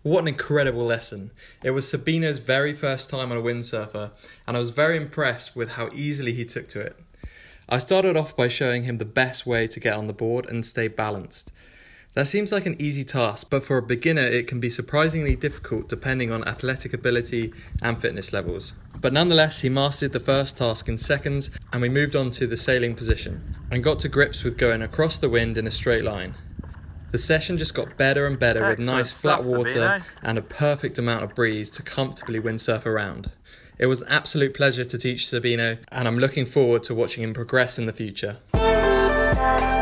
What an incredible lesson. It was Sabino's very first time on a windsurfer, and I was very impressed with how easily he took to it. I started off by showing him the best way to get on the board and stay balanced. That seems like an easy task, but for a beginner it can be surprisingly difficult depending on athletic ability and fitness levels. But nonetheless, he mastered the first task in seconds, and we moved on to the sailing position and got to grips with going across the wind in a straight line. The session just got better and better with nice flat water and a perfect amount of breeze to comfortably windsurf around. It was an absolute pleasure to teach Sabino, and I'm looking forward to watching him progress in the future.